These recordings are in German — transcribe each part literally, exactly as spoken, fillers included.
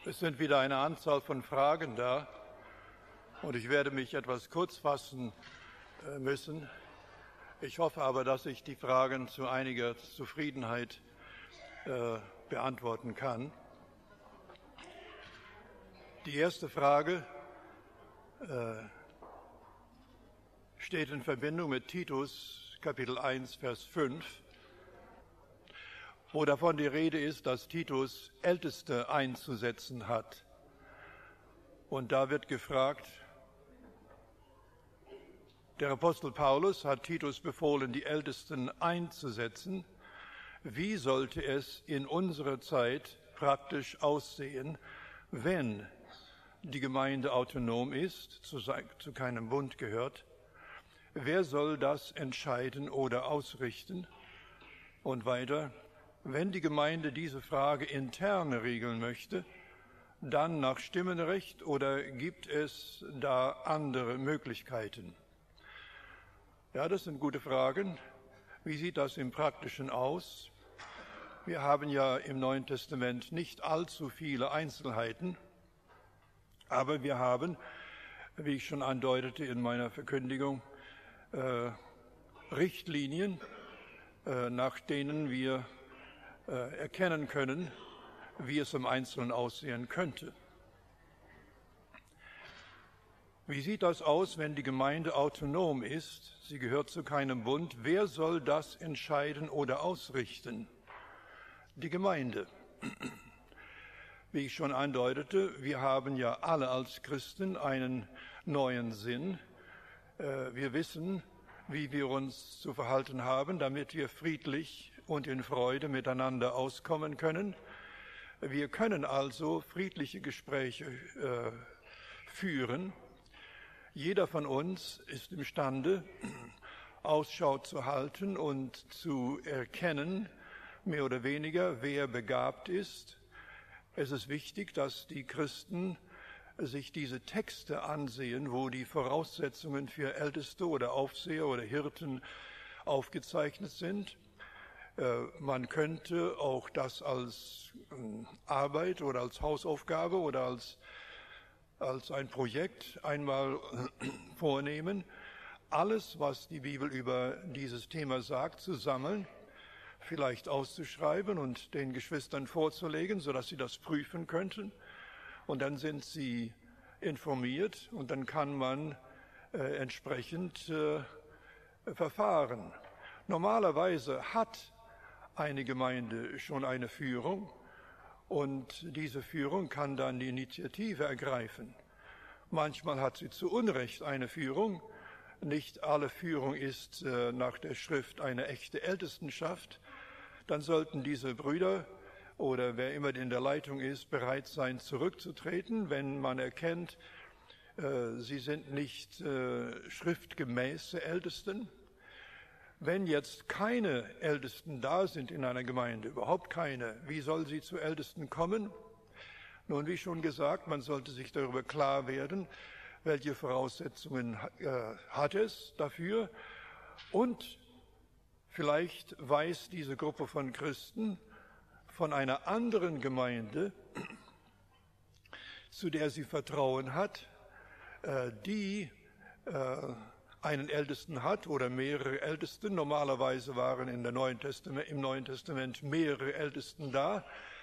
Es sind wieder eine Anzahl von Fragen da und ich werde mich etwas kurz fassen müssen. Ich hoffe aber, dass ich die Fragen zu einiger Zufriedenheit äh, beantworten kann. Die erste Frage äh, steht in Verbindung mit Titus, Kapitel eins, Vers fünf, wo davon die Rede ist, dass Titus Älteste einzusetzen hat. Und da wird gefragt, der Apostel Paulus hat Titus befohlen, die Ältesten einzusetzen. Wie sollte es in unserer Zeit praktisch aussehen, wenn die Gemeinde autonom ist, zu, zu keinem Bund gehört? Wer soll das entscheiden oder ausrichten? Und weiter, wenn die Gemeinde diese Frage intern regeln möchte, dann nach Stimmenrecht oder gibt es da andere Möglichkeiten? Ja, das sind gute Fragen. Wie sieht das im Praktischen aus? Wir haben ja im Neuen Testament nicht allzu viele Einzelheiten, aber wir haben, wie ich schon andeutete in meiner Verkündigung, äh, Richtlinien, äh, nach denen wir äh, erkennen können, wie es im Einzelnen aussehen könnte. Wie sieht das aus, wenn die Gemeinde autonom ist? Sie gehört zu keinem Bund. Wer soll das entscheiden oder ausrichten? Die Gemeinde. Wie ich schon andeutete, wir haben ja alle als Christen einen neuen Sinn. Wir wissen, wie wir uns zu verhalten haben, damit wir friedlich und in Freude miteinander auskommen können. Wir können also friedliche Gespräche äh, führen. Jeder von uns ist imstande, Ausschau zu halten und zu erkennen, mehr oder weniger, wer begabt ist. Es ist wichtig, dass die Christen sich diese Texte ansehen, wo die Voraussetzungen für Älteste oder Aufseher oder Hirten aufgezeichnet sind. Man könnte auch das als Arbeit oder als Hausaufgabe oder als, als ein Projekt einmal vornehmen, alles, was die Bibel über dieses Thema sagt, zu sammeln, vielleicht auszuschreiben und den Geschwistern vorzulegen, sodass sie das prüfen könnten. Und dann sind sie informiert und dann kann man äh, entsprechend äh, verfahren. Normalerweise hat eine Gemeinde schon eine Führung und diese Führung kann dann die Initiative ergreifen. Manchmal hat sie zu Unrecht eine Führung. Nicht alle Führung ist äh, nach der Schrift eine echte Ältestenschaft. Dann sollten diese Brüder oder wer immer in der Leitung ist, bereit sein, zurückzutreten, wenn man erkennt, äh, sie sind nicht äh, schriftgemäße Ältesten. Wenn jetzt keine Ältesten da sind in einer Gemeinde, überhaupt keine, wie soll sie zu Ältesten kommen? Nun, wie schon gesagt, man sollte sich darüber klar werden, welche Voraussetzungen äh, hat es dafür. Und vielleicht weiß diese Gruppe von Christen von einer anderen Gemeinde, zu der sie Vertrauen hat, äh, die äh, einen Ältesten hat oder mehrere Ältesten. Normalerweise waren in der Neuen Testament, im Neuen Testament mehrere Ältesten da,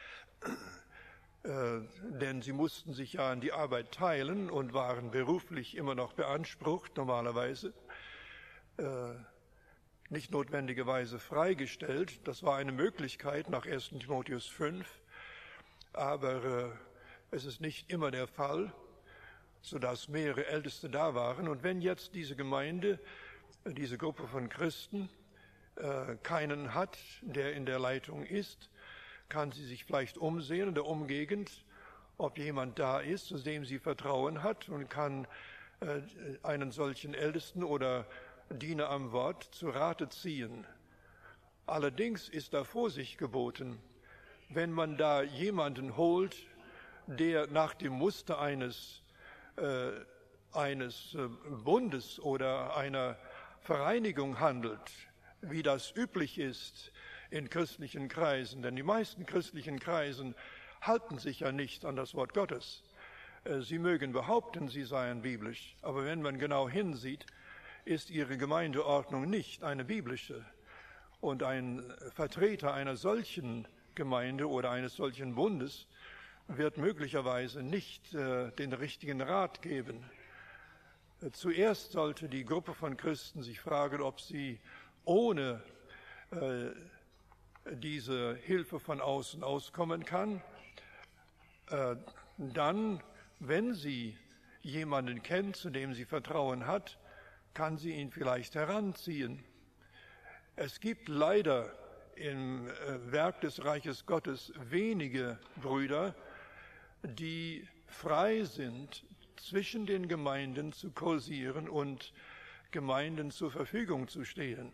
äh, denn sie mussten sich ja an die Arbeit teilen und waren beruflich immer noch beansprucht, normalerweise. Äh, nicht notwendigerweise freigestellt. Das war eine Möglichkeit nach ersten Timotheus fünf, aber äh, es ist nicht immer der Fall, sodass mehrere Älteste da waren. Und wenn jetzt diese Gemeinde, diese Gruppe von Christen, äh, keinen hat, der in der Leitung ist, kann sie sich vielleicht umsehen in der Umgegend, ob jemand da ist, zu dem sie Vertrauen hat und kann äh, einen solchen Ältesten oder Diener am Wort zu Rate ziehen. Allerdings ist da Vorsicht geboten. Wenn man da jemanden holt, der nach dem Muster eines äh, eines äh, Bundes oder einer Vereinigung handelt, wie das üblich ist in christlichen Kreisen, denn die meisten christlichen Kreisen halten sich ja nicht an das Wort Gottes. Sie mögen behaupten, sie seien biblisch, aber wenn man genau hinsieht, ist ihre Gemeindeordnung nicht eine biblische. Und ein Vertreter einer solchen Gemeinde oder eines solchen Bundes wird möglicherweise nicht äh, den richtigen Rat geben. Zuerst sollte die Gruppe von Christen sich fragen, ob sie ohne äh, diese Hilfe von außen auskommen kann. Äh, dann, wenn sie jemanden kennt, zu dem sie Vertrauen hat, kann sie ihn vielleicht heranziehen. Es gibt leider im Werk des Reiches Gottes wenige Brüder, die frei sind, zwischen den Gemeinden zu kursieren und Gemeinden zur Verfügung zu stehen.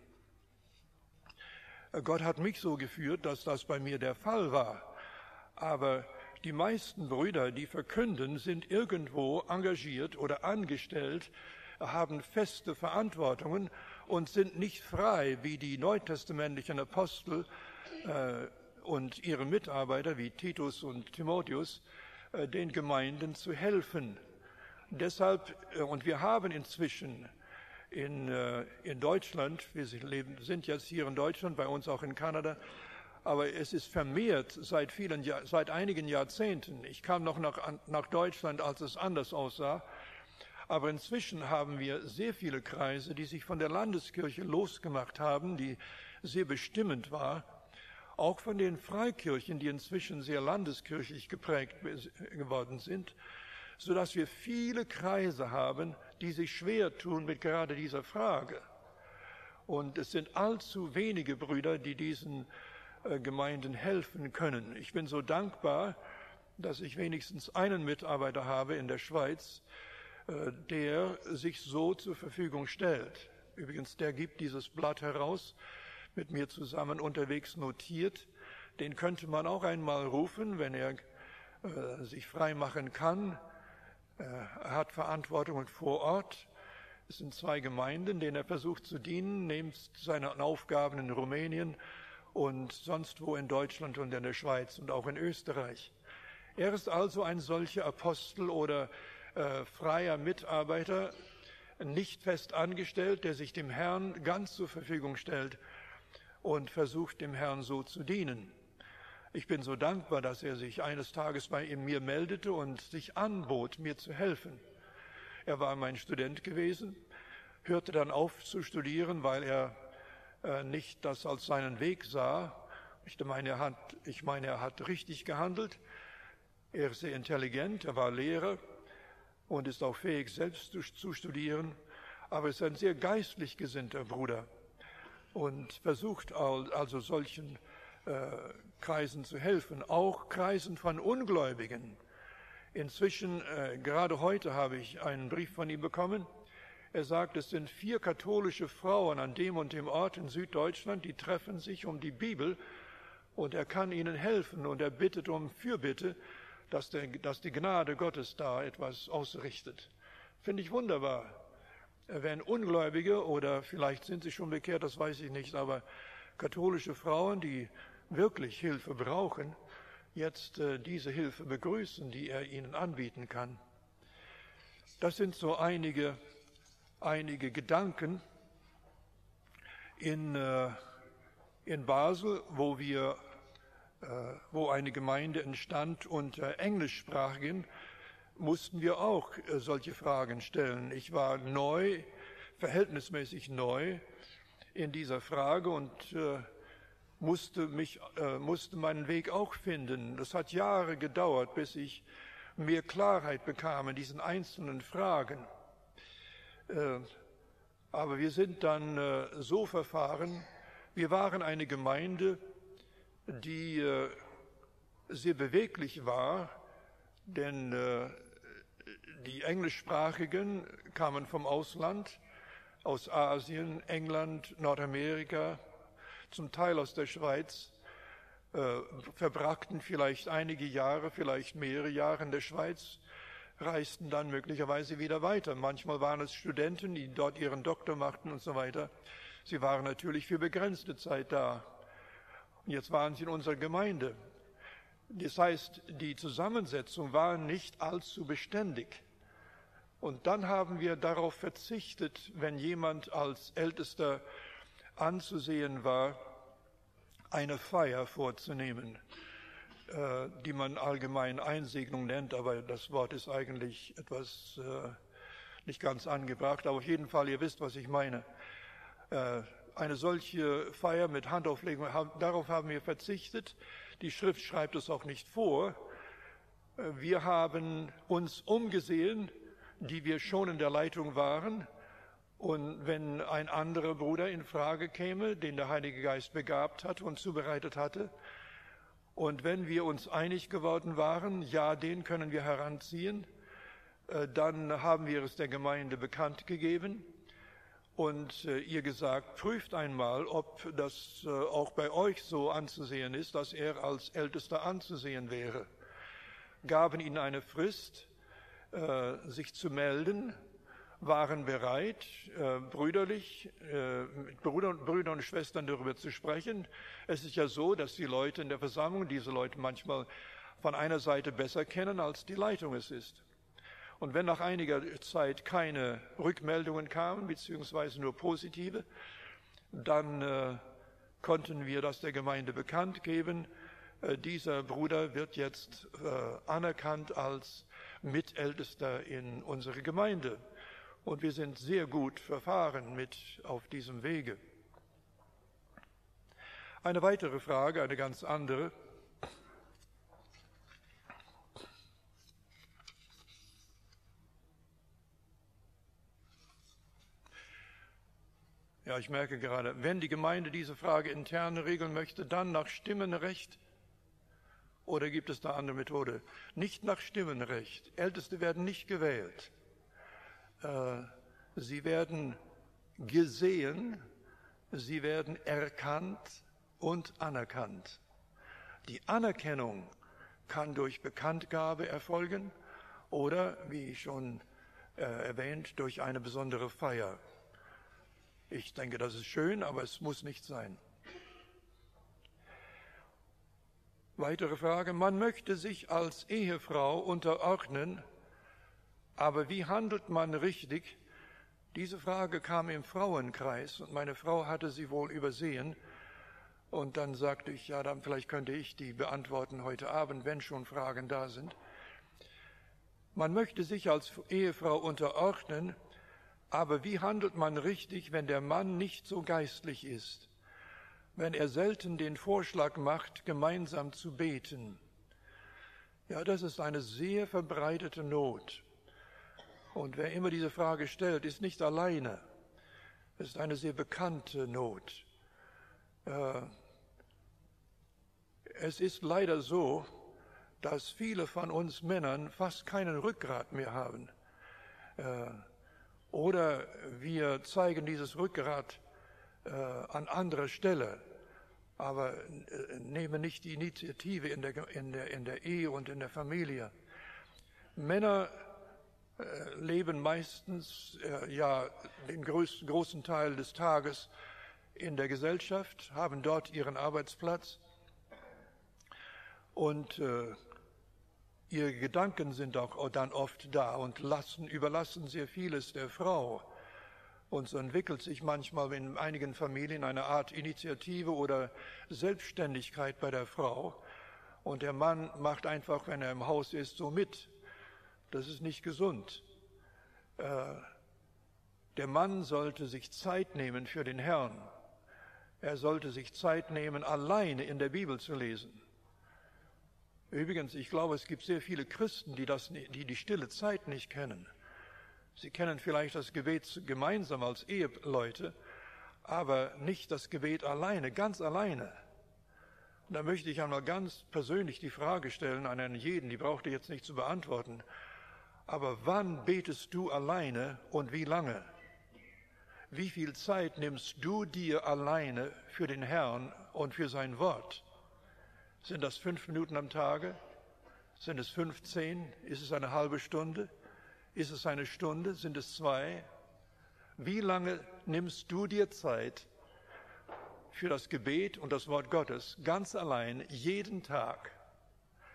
Gott hat mich so geführt, dass das bei mir der Fall war. Aber die meisten Brüder, die verkünden, sind irgendwo engagiert oder angestellt, haben feste Verantwortungen und sind nicht frei, wie die neutestamentlichen Apostel äh, und ihre Mitarbeiter, wie Titus und Timotheus, äh, den Gemeinden zu helfen. Deshalb, äh, und wir haben inzwischen in, äh, in Deutschland, wir leben, sind jetzt hier in Deutschland, bei uns auch in Kanada, aber es ist vermehrt seit vielen, seit einigen Jahrzehnten. Ich kam noch nach, nach Deutschland, als es anders aussah. Aber inzwischen haben wir sehr viele Kreise, die sich von der Landeskirche losgemacht haben, die sehr bestimmend war. Auch von den Freikirchen, die inzwischen sehr landeskirchlich geprägt geworden sind, sodass wir viele Kreise haben, die sich schwer tun mit gerade dieser Frage. Und es sind allzu wenige Brüder, die diesen äh, Gemeinden helfen können. Ich bin so dankbar, dass ich wenigstens einen Mitarbeiter habe in der Schweiz, der sich so zur Verfügung stellt. Übrigens, der gibt dieses Blatt heraus, mit mir zusammen unterwegs notiert. Den könnte man auch einmal rufen, wenn er äh, sich frei machen kann. Äh, er hat Verantwortung vor Ort. Es sind zwei Gemeinden, denen er versucht zu dienen, nebst seinen Aufgaben in Rumänien und sonst wo in Deutschland und in der Schweiz und auch in Österreich. Er ist also ein solcher Apostel oder Äh, freier Mitarbeiter, nicht fest angestellt, der sich dem Herrn ganz zur Verfügung stellt und versucht, dem Herrn so zu dienen. Ich bin so dankbar, dass er sich eines Tages bei mir meldete und sich anbot, mir zu helfen. Er war mein Student gewesen, hörte dann auf zu studieren, weil er äh, nicht das als seinen Weg sah. Ich meine, er hat, ich meine, er hat richtig gehandelt. Er ist sehr intelligent, er war Lehrer und ist auch fähig, selbst zu studieren, aber ist ein sehr geistlich gesinnter Bruder und versucht also solchen äh, Kreisen zu helfen, auch Kreisen von Ungläubigen. Inzwischen, äh, gerade heute habe ich einen Brief von ihm bekommen. Er sagt, es sind vier katholische Frauen an dem und dem Ort in Süddeutschland, die treffen sich um die Bibel und er kann ihnen helfen und er bittet um Fürbitte, Dass, der, dass die Gnade Gottes da etwas ausrichtet. Finde ich wunderbar. Wenn Ungläubige, oder vielleicht sind sie schon bekehrt, das weiß ich nicht, aber katholische Frauen, die wirklich Hilfe brauchen, jetzt äh, diese Hilfe begrüßen, die er ihnen anbieten kann. Das sind so einige, einige Gedanken in, äh, in Basel, wo wir wo eine Gemeinde entstand unter Englischsprachigen, mussten wir auch solche Fragen stellen. Ich war neu, verhältnismäßig neu in dieser Frage und äh, musste, mich, äh, musste meinen Weg auch finden. Das hat Jahre gedauert, bis ich mehr Klarheit bekam in diesen einzelnen Fragen. Äh, aber wir sind dann äh, so verfahren, wir waren eine Gemeinde, die äh, sehr beweglich war, denn äh, die Englischsprachigen kamen vom Ausland, aus Asien, England, Nordamerika, zum Teil aus der Schweiz, äh, verbrachten vielleicht einige Jahre, vielleicht mehrere Jahre in der Schweiz, reisten dann möglicherweise wieder weiter. Manchmal waren es Studenten, die dort ihren Doktor machten und so weiter. Sie waren natürlich für begrenzte Zeit da. Und jetzt waren sie in unserer Gemeinde. Das heißt, die Zusammensetzung war nicht allzu beständig. Und dann haben wir darauf verzichtet, wenn jemand als Ältester anzusehen war, eine Feier vorzunehmen, äh, die man allgemein Einsegnung nennt, aber das Wort ist eigentlich etwas äh, nicht ganz angebracht, aber auf jeden Fall, ihr wisst, was ich meine. Äh, eine solche Feier mit Handauflegung, darauf haben wir verzichtet. Die Schrift schreibt es auch nicht vor. Äh, wir haben uns umgesehen, die wir schon in der Leitung waren. Und wenn ein anderer Bruder in Frage käme, den der Heilige Geist begabt hat und zubereitet hatte, und wenn wir uns einig geworden waren, ja, den können wir heranziehen, dann haben wir es der Gemeinde bekannt gegeben und ihr gesagt, prüft einmal, ob das auch bei euch so anzusehen ist, dass er als Ältester anzusehen wäre. Gaben ihnen eine Frist, sich zu melden, waren bereit, äh, brüderlich, äh, mit Brüder, Brüder und Schwestern darüber zu sprechen. Es ist ja so, dass die Leute in der Versammlung diese Leute manchmal von einer Seite besser kennen, als die Leitung es ist. Und wenn nach einiger Zeit keine Rückmeldungen kamen, beziehungsweise nur positive, dann äh, konnten wir das der Gemeinde bekannt geben. Äh, dieser Bruder wird jetzt äh, anerkannt als Mitältester in unserer Gemeinde. Und wir sind sehr gut verfahren mit auf diesem Wege. Eine weitere Frage, eine ganz andere. Ja, ich merke gerade, wenn die Gemeinde diese Frage intern regeln möchte, dann nach Stimmenrecht? Oder gibt es da andere Methode? Nicht nach Stimmenrecht. Älteste werden nicht gewählt. Sie werden gesehen, sie werden erkannt und anerkannt. Die Anerkennung kann durch Bekanntgabe erfolgen oder, wie schon äh, erwähnt, durch eine besondere Feier. Ich denke, das ist schön, aber es muss nicht sein. Weitere Frage. Man möchte sich als Ehefrau unterordnen, aber wie handelt man richtig? Diese Frage kam im Frauenkreis und meine Frau hatte sie wohl übersehen. Und dann sagte ich, ja, dann vielleicht könnte ich die beantworten heute Abend, wenn schon Fragen da sind. Man möchte sich als Ehefrau unterordnen, aber wie handelt man richtig, wenn der Mann nicht so geistlich ist? Wenn er selten den Vorschlag macht, gemeinsam zu beten? Ja, das ist eine sehr verbreitete Not. Und wer immer diese Frage stellt, ist nicht alleine. Es ist eine sehr bekannte Not. Es ist leider so, dass viele von uns Männern fast keinen Rückgrat mehr haben. Oder wir zeigen dieses Rückgrat an anderer Stelle, aber nehmen nicht die Initiative in der, in der, in der Ehe und in der Familie. Männer leben meistens äh, ja den größten, großen Teil des Tages in der Gesellschaft, haben dort ihren Arbeitsplatz und äh, ihre Gedanken sind auch dann oft da und lassen, überlassen sehr vieles der Frau. Und so entwickelt sich manchmal in einigen Familien eine Art Initiative oder Selbstständigkeit bei der Frau und der Mann macht einfach, wenn er im Haus ist, so mit. Das ist nicht gesund. Der Mann sollte sich Zeit nehmen für den Herrn. Er sollte sich Zeit nehmen, alleine in der Bibel zu lesen. Übrigens, ich glaube, es gibt sehr viele Christen, die, das, die die stille Zeit nicht kennen. Sie kennen vielleicht das Gebet gemeinsam als Eheleute, aber nicht das Gebet alleine, ganz alleine. Und da möchte ich einmal ganz persönlich die Frage stellen an einen jeden, die braucht ihr jetzt nicht zu beantworten. Aber wann betest du alleine und wie lange? Wie viel Zeit nimmst du dir alleine für den Herrn und für sein Wort? Sind das fünf Minuten am Tage? Sind es fünfzehn? Ist es eine halbe Stunde? Ist es eine Stunde? Sind es zwei? Wie lange nimmst du dir Zeit für das Gebet und das Wort Gottes ganz allein jeden Tag?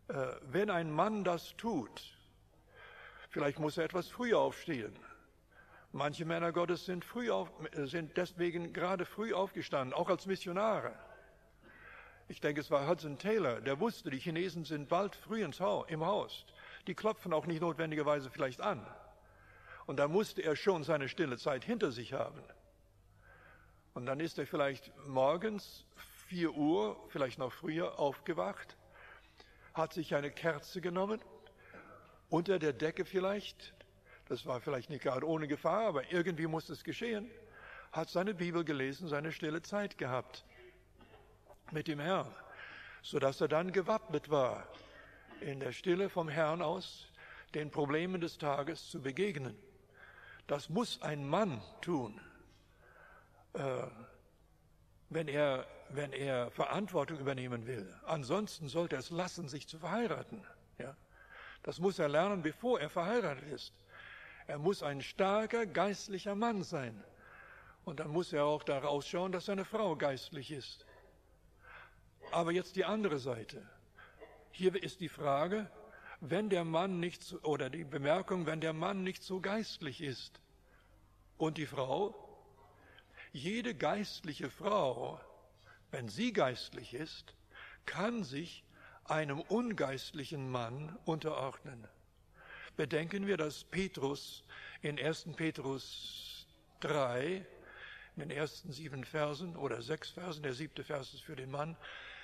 Wenn ein Mann das tut, vielleicht muss er etwas früher aufstehen. Manche Männer Gottes sind, früh auf, sind deswegen gerade früh aufgestanden, auch als Missionare. Ich denke, es war Hudson Taylor, der wusste, die Chinesen sind bald früh ins Haus, im Haus. Die klopfen auch nicht notwendigerweise vielleicht an. Und da musste er schon seine stille Zeit hinter sich haben. Und dann ist er vielleicht morgens vier Uhr, vielleicht noch früher, aufgewacht, hat sich eine Kerze genommen, unter der Decke vielleicht, das war vielleicht nicht gerade ohne Gefahr, aber irgendwie musste es geschehen, hat seine Bibel gelesen, seine stille Zeit gehabt mit dem Herrn, sodass er dann gewappnet war, in der Stille vom Herrn aus den Problemen des Tages zu begegnen. Das muss ein Mann tun, äh, wenn er, wenn er Verantwortung übernehmen will. Ansonsten sollte er es lassen, sich zu verheiraten. Ja? Das muss er lernen, bevor er verheiratet ist. Er muss ein starker geistlicher Mann sein. Und dann muss er auch daraus schauen, dass seine Frau geistlich ist. Aber jetzt die andere Seite. Hier ist die Frage, wenn der Mann nicht so, oder die Bemerkung, wenn der Mann nicht so geistlich ist und die Frau, jede geistliche Frau, wenn sie geistlich ist, kann sich einem ungeistlichen Mann unterordnen. Bedenken wir, dass Petrus in ersten Petrus drei, in den ersten sieben Versen oder sechs Versen, der siebte Vers ist für den Mann,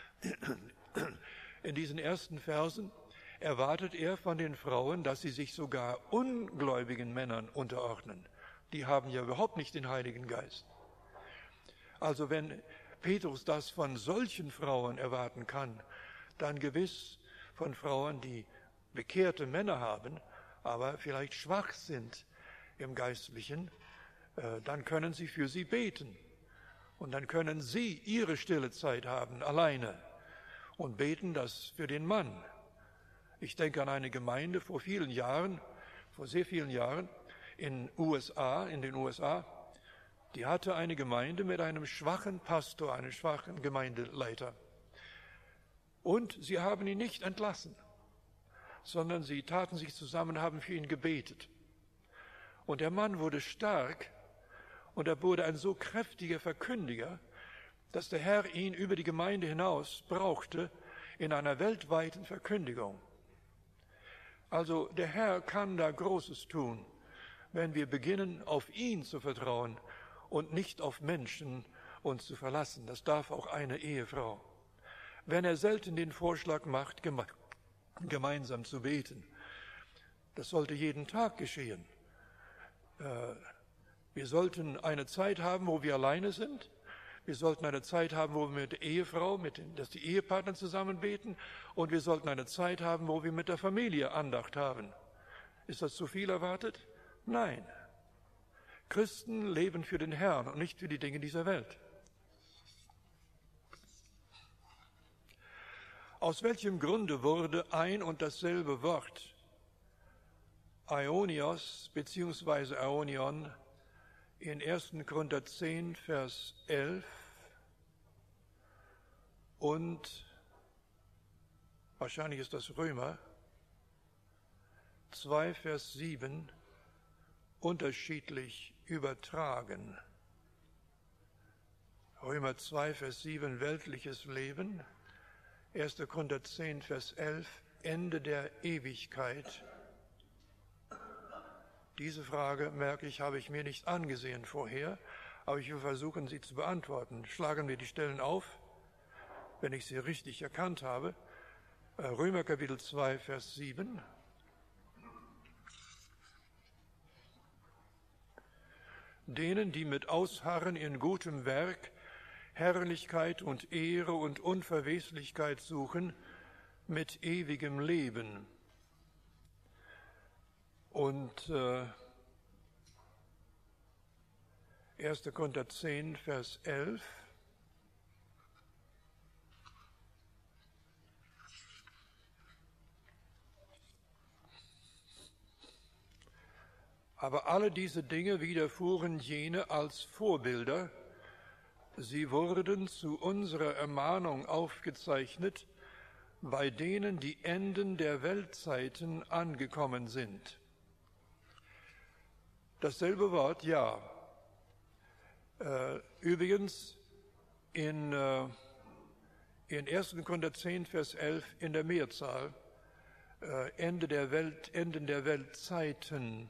in diesen ersten Versen erwartet er von den Frauen, dass sie sich sogar ungläubigen Männern unterordnen. Die haben ja überhaupt nicht den Heiligen Geist. Also wenn Petrus das von solchen Frauen erwarten kann, dann gewiss von Frauen, die bekehrte Männer haben, aber vielleicht schwach sind im Geistlichen, äh, dann können sie für sie beten. Und dann können sie ihre stille Zeit haben, alleine, und beten das für den Mann. Ich denke an eine Gemeinde vor vielen Jahren, vor sehr vielen Jahren, in U S A, in den U S A, die hatte eine Gemeinde mit einem schwachen Pastor, einem schwachen Gemeindeleiter. Und sie haben ihn nicht entlassen, sondern sie taten sich zusammen, haben für ihn gebetet. Und der Mann wurde stark und er wurde ein so kräftiger Verkündiger, dass der Herr ihn über die Gemeinde hinaus brauchte in einer weltweiten Verkündigung. Also der Herr kann da Großes tun, wenn wir beginnen, auf ihn zu vertrauen und nicht auf Menschen uns zu verlassen. Das darf auch eine Ehefrau. Wenn er selten den Vorschlag macht, geme- gemeinsam zu beten, das sollte jeden Tag geschehen. Äh, wir sollten eine Zeit haben, wo wir alleine sind. Wir sollten eine Zeit haben, wo wir mit der Ehefrau, mit den, dass die Ehepartner zusammen beten. Und wir sollten eine Zeit haben, wo wir mit der Familie Andacht haben. Ist das zu viel erwartet? Nein. Christen leben für den Herrn und nicht für die Dinge dieser Welt. Aus welchem Grunde wurde ein und dasselbe Wort Aionios bzw. Aionion in ersten Korinther zehn, Vers elf und wahrscheinlich ist das Römer zwei, Vers sieben unterschiedlich übertragen? Römer zwei, Vers sieben, weltliches Leben, erster Korinther zehn, Vers elf, Ende der Ewigkeit. Diese Frage, merke ich, habe ich mir nicht angesehen vorher, aber ich will versuchen, sie zu beantworten. Schlagen wir die Stellen auf, wenn ich sie richtig erkannt habe. Römer Kapitel zwei, Vers sieben. Denen, die mit Ausharren in gutem Werk Herrlichkeit und Ehre und Unverweslichkeit suchen, mit ewigem Leben. Und äh, erster Korinther zehn, Vers elf. Aber alle diese Dinge widerfuhren jene als Vorbilder. Sie wurden zu unserer Ermahnung aufgezeichnet, bei denen die Enden der Weltzeiten angekommen sind. Dasselbe Wort, ja. Äh, übrigens in, äh, in ersten Korinther zehn, Vers elf in der Mehrzahl, äh, Ende der Welt, Enden der Weltzeiten.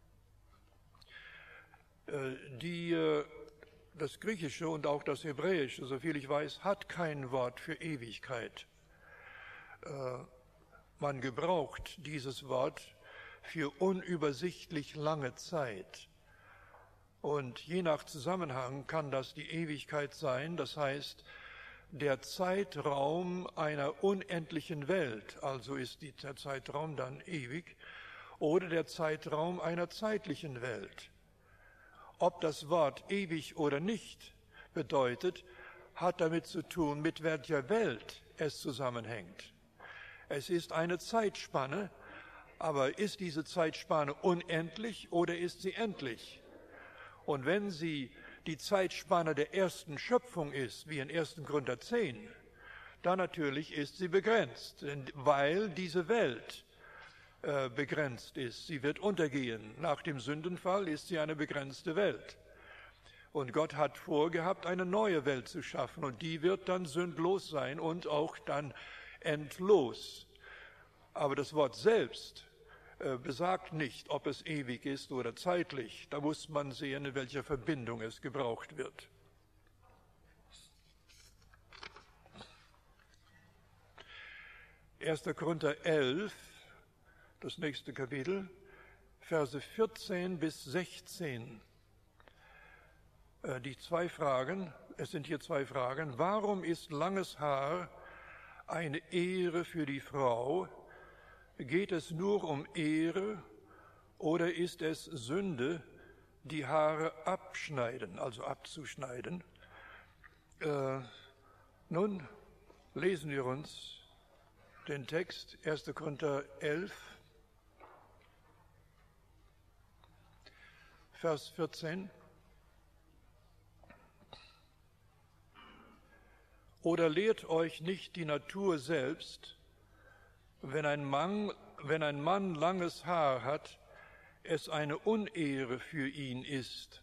Äh, die, äh, das Griechische und auch das Hebräische, soviel ich weiß, hat kein Wort für Ewigkeit. Äh, man gebraucht dieses Wort für unübersichtlich lange Zeit. Und je nach Zusammenhang kann das die Ewigkeit sein, das heißt, der Zeitraum einer unendlichen Welt, also ist der Zeitraum dann ewig, oder der Zeitraum einer zeitlichen Welt. Ob das Wort ewig oder nicht bedeutet, hat damit zu tun, mit welcher Welt es zusammenhängt. Es ist eine Zeitspanne, aber ist diese Zeitspanne unendlich oder ist sie endlich? Und wenn sie die Zeitspanne der ersten Schöpfung ist, wie in ersten Korinther zehn, dann natürlich ist sie begrenzt, weil diese Welt äh, begrenzt ist. Sie wird untergehen. Nach dem Sündenfall ist sie eine begrenzte Welt. Und Gott hat vorgehabt, eine neue Welt zu schaffen und die wird dann sündlos sein und auch dann endlos. Aber das Wort selbst besagt nicht, ob es ewig ist oder zeitlich. Da muss man sehen, in welcher Verbindung es gebraucht wird. erster Korinther elf, das nächste Kapitel, Verse vierzehn bis sechzehn. Die zwei Fragen, es sind hier zwei Fragen. Warum ist langes Haar eine Ehre für die Frau? Geht es nur um Ehre oder ist es Sünde, die Haare abschneiden, also abzuschneiden? Äh, nun lesen wir uns den Text erster Korinther elf, Vers vierzehn. Oder lehrt euch nicht die Natur selbst, wenn ein Mann, wenn ein Mann langes Haar hat, es eine Unehre für ihn ist.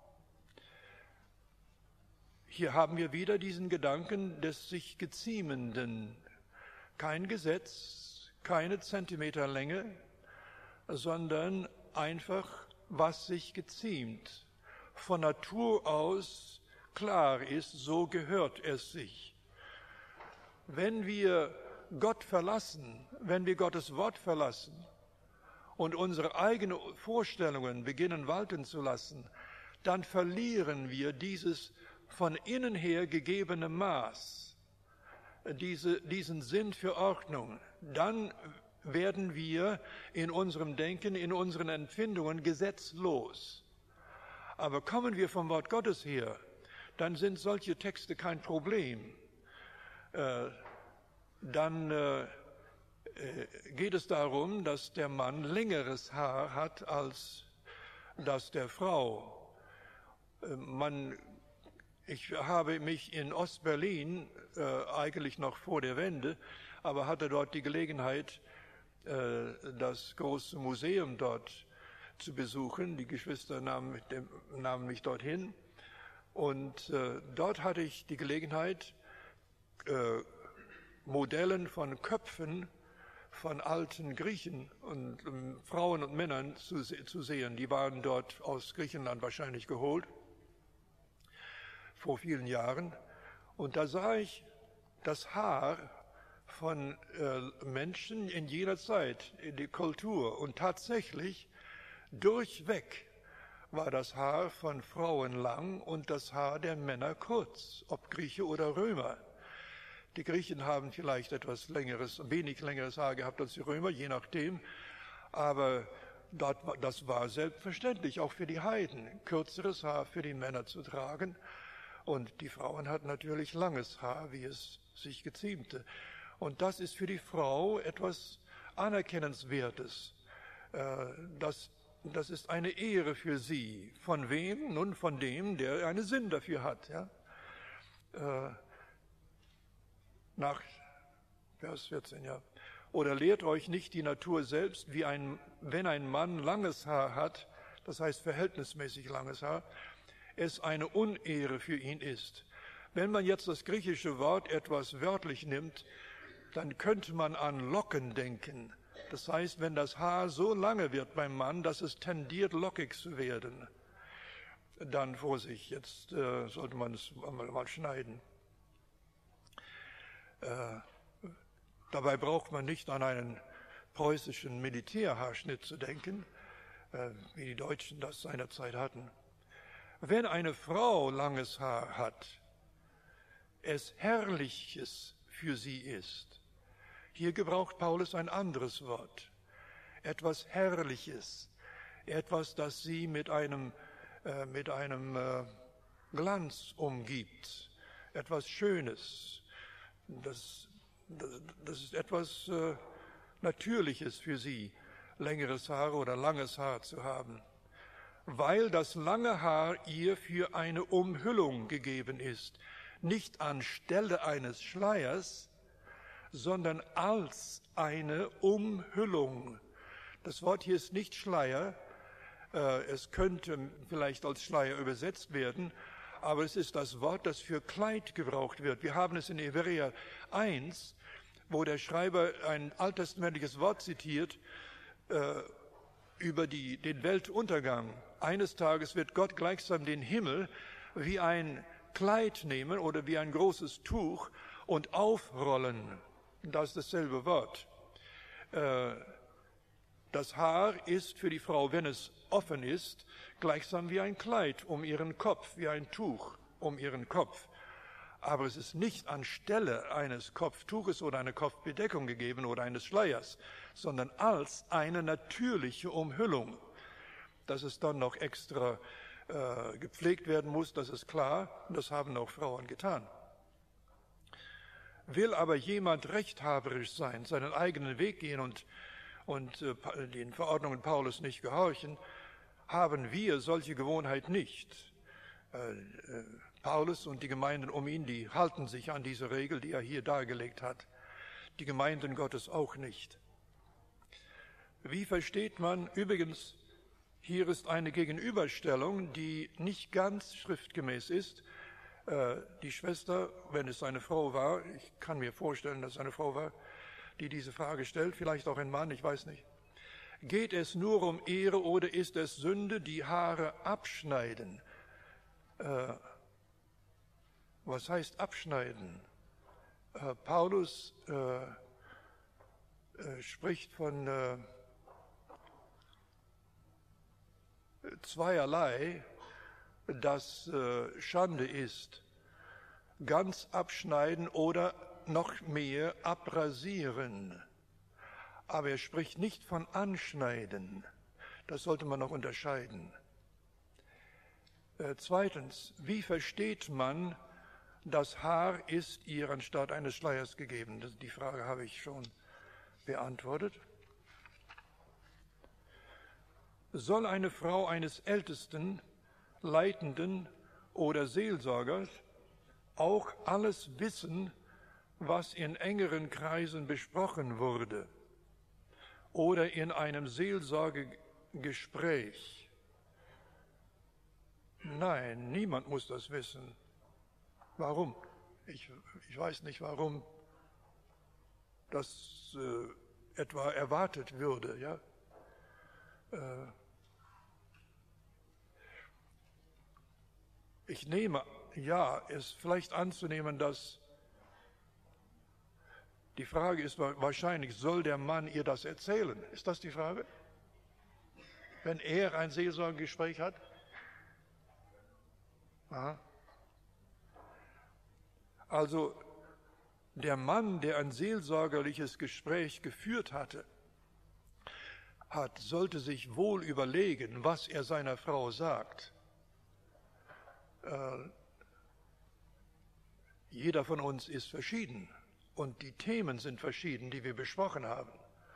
Hier haben wir wieder diesen Gedanken des sich Geziemenden. Kein Gesetz, keine Zentimeterlänge, sondern einfach, was sich geziemt. Von Natur aus klar ist, so gehört es sich. Wenn wir Gott verlassen, wenn wir Gottes Wort verlassen und unsere eigenen Vorstellungen beginnen walten zu lassen, dann verlieren wir dieses von innen her gegebene Maß, diese, diesen Sinn für Ordnung. Dann werden wir in unserem Denken, in unseren Empfindungen gesetzlos. Aber kommen wir vom Wort Gottes her, dann sind solche Texte kein Problem. Äh, dann äh, geht es darum, dass der Mann längeres Haar hat als das der Frau. Äh, man, ich habe mich in Ostberlin, äh, eigentlich noch vor der Wende, aber hatte dort die Gelegenheit, äh, das große Museum dort zu besuchen. Die Geschwister nahmen, nahmen mich dorthin und äh, dort hatte ich die Gelegenheit, äh, Modellen von Köpfen von alten Griechen und ähm, Frauen und Männern zu, zu sehen. Die waren dort aus Griechenland wahrscheinlich geholt, vor vielen Jahren. Und da sah ich das Haar von äh, Menschen in jener Zeit, in der Kultur. Und tatsächlich, durchweg war das Haar von Frauen lang und das Haar der Männer kurz, ob Grieche oder Römer. Die Griechen haben vielleicht etwas längeres, wenig längeres Haar gehabt als die Römer, je nachdem. Aber dort, das war selbstverständlich, auch für die Heiden, kürzeres Haar für die Männer zu tragen. Und die Frauen hatten natürlich langes Haar, wie es sich geziemte. Und das ist für die Frau etwas Anerkennenswertes. Das, das ist eine Ehre für sie. Von wem? Nun, von dem, der einen Sinn dafür hat. Ja? Nach Vers vierzehn, ja. Oder lehrt euch nicht die Natur selbst, wie ein, wenn ein Mann langes Haar hat, das heißt verhältnismäßig langes Haar, es eine Unehre für ihn ist. Wenn man jetzt das griechische Wort etwas wörtlich nimmt, dann könnte man an Locken denken. Das heißt, wenn das Haar so lange wird beim Mann, dass es tendiert, lockig zu werden, dann Vorsicht, jetzt äh, sollte man es mal, mal schneiden. Äh, dabei braucht man nicht an einen preußischen Militärhaarschnitt zu denken, äh, wie die Deutschen das seinerzeit hatten. Wenn eine Frau langes Haar hat, es Herrliches für sie ist. Hier gebraucht Paulus ein anderes Wort. Etwas Herrliches, etwas, das sie mit einem, äh, mit einem äh, Glanz umgibt, etwas Schönes. Das, das, das ist etwas äh, Natürliches für sie, längeres Haar oder langes Haar zu haben, weil das lange Haar ihr für eine Umhüllung gegeben ist, nicht anstelle eines Schleiers, sondern als eine Umhüllung. Das Wort hier ist nicht Schleier, äh, es könnte vielleicht als Schleier übersetzt werden, aber es ist das Wort, das für Kleid gebraucht wird. Wir haben es in Hebräer eins, wo der Schreiber ein alttestamentliches Wort zitiert äh, über die, den Weltuntergang. Eines Tages wird Gott gleichsam den Himmel wie ein Kleid nehmen oder wie ein großes Tuch und aufrollen. Das ist dasselbe Wort. Das Haar ist für die Frau, wenn es offen ist, gleichsam wie ein Kleid um ihren Kopf, wie ein Tuch um ihren Kopf. Aber es ist nicht anstelle eines Kopftuches oder einer Kopfbedeckung gegeben oder eines Schleiers, sondern als eine natürliche Umhüllung. Dass es dann noch extra äh, gepflegt werden muss, das ist klar, und das haben auch Frauen getan. Will aber jemand rechthaberisch sein, seinen eigenen Weg gehen und, und äh, den Verordnungen Paulus nicht gehorchen, haben wir solche Gewohnheit nicht. Äh, äh, Paulus und die Gemeinden um ihn, die halten sich an diese Regel, die er hier dargelegt hat. Die Gemeinden Gottes auch nicht. Wie versteht man übrigens, hier ist eine Gegenüberstellung, die nicht ganz schriftgemäß ist. Die Schwester, wenn es eine Frau war, ich kann mir vorstellen, dass es eine Frau war, die diese Frage stellt, vielleicht auch ein Mann, ich weiß nicht. Geht es nur um Ehre oder ist es Sünde, die Haare abschneiden? Äh, was heißt abschneiden? Äh, Paulus äh, äh, spricht von äh, zweierlei, das äh, Schande ist, ganz abschneiden oder noch mehr abrasieren. Aber er spricht nicht von anschneiden. Das sollte man noch unterscheiden. Äh, zweitens, wie versteht man, das Haar ist ihr anstatt eines Schleiers gegeben? Das, die Frage habe ich schon beantwortet. Soll eine Frau eines Ältesten, Leitenden oder Seelsorgers auch alles wissen, was in engeren Kreisen besprochen wurde oder in einem Seelsorgegespräch? Nein, niemand muss das wissen. Warum? Ich, ich weiß nicht, warum das äh, etwa erwartet würde, ja? Äh, Ich nehme, ja, es ist vielleicht anzunehmen, dass die Frage ist wahrscheinlich, soll der Mann ihr das erzählen? Ist das die Frage? Wenn er ein Seelsorgegespräch hat? Aha. Also der Mann, der ein seelsorgerliches Gespräch geführt hatte, hat, sollte sich wohl überlegen, was er seiner Frau sagt. Äh, jeder von uns ist verschieden und die Themen sind verschieden, die wir besprochen haben.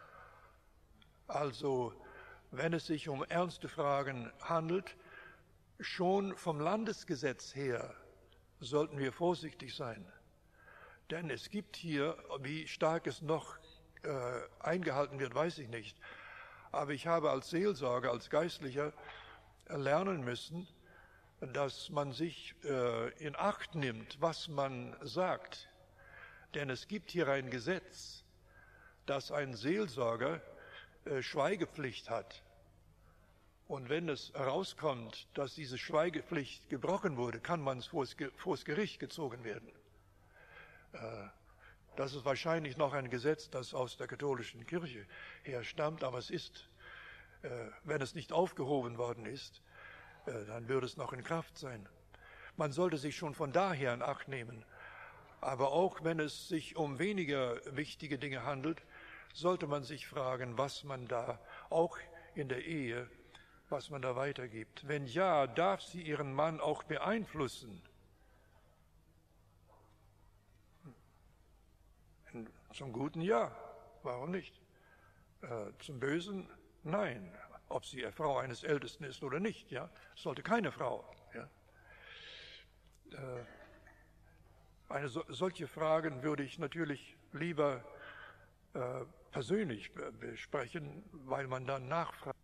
Also, wenn es sich um ernste Fragen handelt, schon vom Landesgesetz her sollten wir vorsichtig sein. Denn es gibt hier, wie stark es noch äh, eingehalten wird, weiß ich nicht. Aber ich habe als Seelsorger, als Geistlicher lernen müssen, dass man sich äh, in Acht nimmt, was man sagt. Denn es gibt hier ein Gesetz, dass ein Seelsorger äh, Schweigepflicht hat. Und wenn es herauskommt, dass diese Schweigepflicht gebrochen wurde, kann man vors, vors Gericht gezogen werden. Äh, das ist wahrscheinlich noch ein Gesetz, das aus der katholischen Kirche herstammt, aber es ist, äh, wenn es nicht aufgehoben worden ist, äh, dann würde es noch in Kraft sein. Man sollte sich schon von daher in Acht nehmen. Aber auch wenn es sich um weniger wichtige Dinge handelt, sollte man sich fragen, was man da auch in der Ehe, was man da weitergibt. Wenn ja, darf sie ihren Mann auch beeinflussen? Zum Guten ja, warum nicht? Äh, zum Bösen nein. Ob sie Frau eines Ältesten ist oder nicht, ja, sollte keine Frau. Ja. Äh, eine so, solche Fragen würde ich natürlich lieber äh, persönlich besprechen, weil man dann nachfragt.